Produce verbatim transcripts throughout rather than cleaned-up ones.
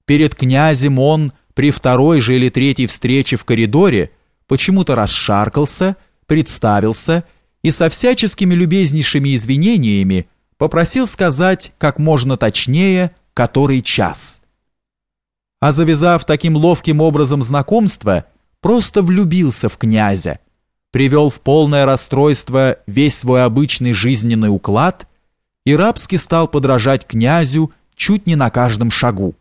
Перед князем он при второй же или третьей встрече в коридоре почему-то расшаркался, представился и со всяческими любезнейшими извинениями попросил сказать как можно точнее, который час. А завязав таким ловким образом знакомство, просто влюбился в князя, привел в полное расстройство весь свой обычный жизненный уклад и рабски стал подражать князю чуть не на каждом шагу.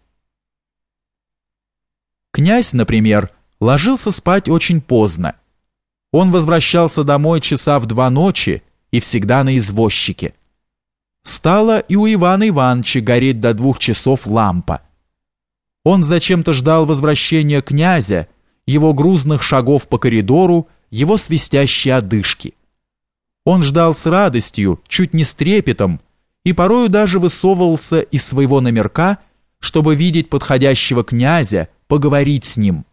Князь, например, ложился спать очень поздно. Он возвращался домой часа в два ночи и всегда на извозчике. Стала и у Ивана Ивановича гореть до двух часов лампа. Он зачем-то ждал возвращения князя, его грузных шагов по коридору, его свистящей одышки. Он ждал с радостью, чуть не с трепетом, и порою даже высовывался из своего номерка, чтобы видеть подходящего князя, поговорить с ним.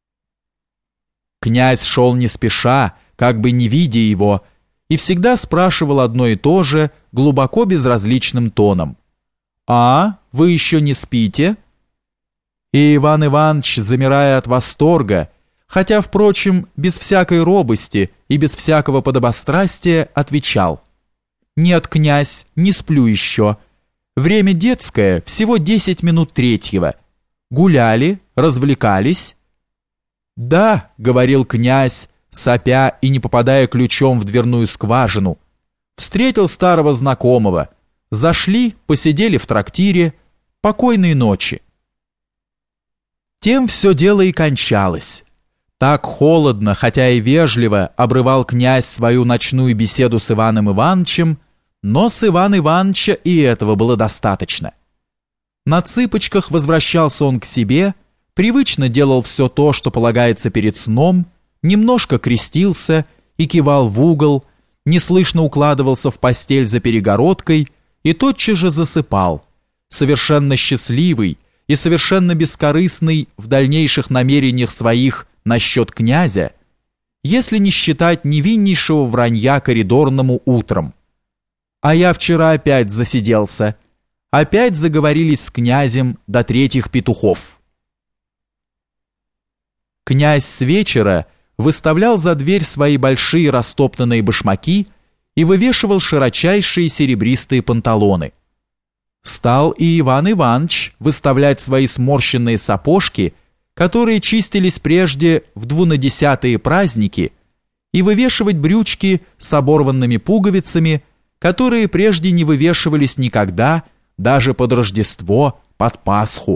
Князь шел не спеша, как бы не видя его, и всегда спрашивал одно и то же, глубоко безразличным тоном. «А, вы еще не спите?» И Иван Иванович, замирая от восторга, хотя, впрочем, без всякой робости и без всякого подобострастия, отвечал: «Нет, князь, не сплю еще. Время детское, всего десять минут третьего. Гуляли, развлекались?» «Да», — говорил князь, сопя и не попадая ключом в дверную скважину, «встретил старого знакомого. Зашли, посидели в трактире. Покойной ночи». Тем все дело и кончалось. Так холодно, хотя и вежливо, обрывал князь свою ночную беседу с Иваном Ивановичем, но с Ивана Ивановича и этого было достаточно. На цыпочках возвращался он к себе, привычно делал все то, что полагается перед сном, немножко крестился и кивал в угол, неслышно укладывался в постель за перегородкой и тотчас же засыпал, совершенно счастливый и совершенно бескорыстный в дальнейших намерениях своих насчет князя, если не считать невиннейшего вранья коридорному утром. А я вчера опять засиделся, опять заговорились с князем до третьих петухов. Князь с вечера выставлял за дверь свои большие растоптанные башмаки и вывешивал широчайшие серебристые панталоны. Стал и Иван Иванович выставлять свои сморщенные сапожки, которые чистились прежде в двунадесятые праздники, и вывешивать брючки с оборванными пуговицами, которые прежде не вывешивались никогда, даже под Рождество, под Пасху.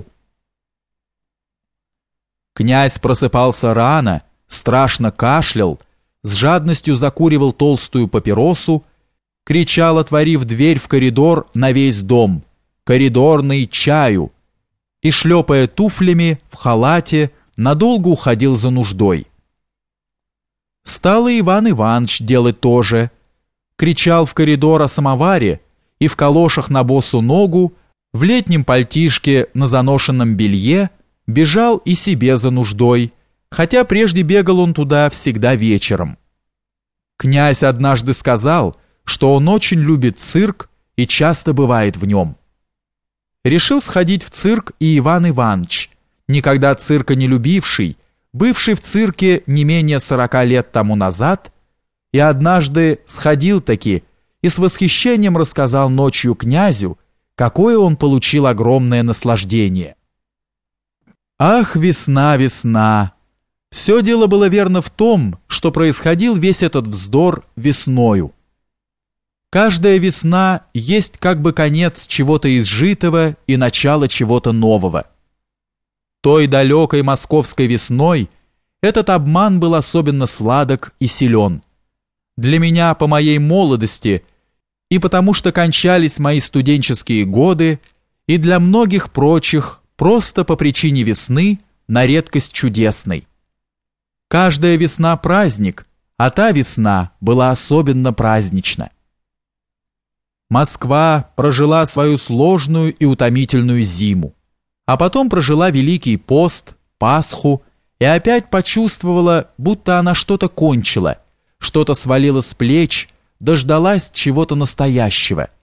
Князь просыпался рано, страшно кашлял, с жадностью закуривал толстую папиросу, кричал, отворив дверь в коридор на весь дом: «Коридорный, чаю!» и, шлепая туфлями в халате, надолго уходил за нуждой. Стал и Иван Иванович делать то же. Кричал в коридор о самоваре и в калошах на босу ногу, в летнем пальтишке на заношенном белье бежал и себе за нуждой, хотя прежде бегал он туда всегда вечером. Князь однажды сказал, что он очень любит цирк и часто бывает в нем. Решил сходить в цирк и Иван Иванович, никогда цирка не любивший, бывший в цирке не менее сорока лет тому назад, и однажды сходил-таки и с восхищением рассказал ночью князю, какое он получил огромное наслаждение. Ах, весна, весна! Все дело было верно в том, что происходил весь этот вздор весною. Каждая весна есть как бы конец чего-то изжитого и начало чего-то нового. Той далекой московской весной этот обман был особенно сладок и силен. Для меня по моей молодости и потому что кончались мои студенческие годы, и для многих прочих просто по причине весны на редкость чудесной. Каждая весна праздник, а та весна была особенно празднична. Москва прожила свою сложную и утомительную зиму, а потом прожила Великий пост, Пасху и опять почувствовала, будто она что-то кончила, что-то свалила с плеч, дождалась чего-то настоящего.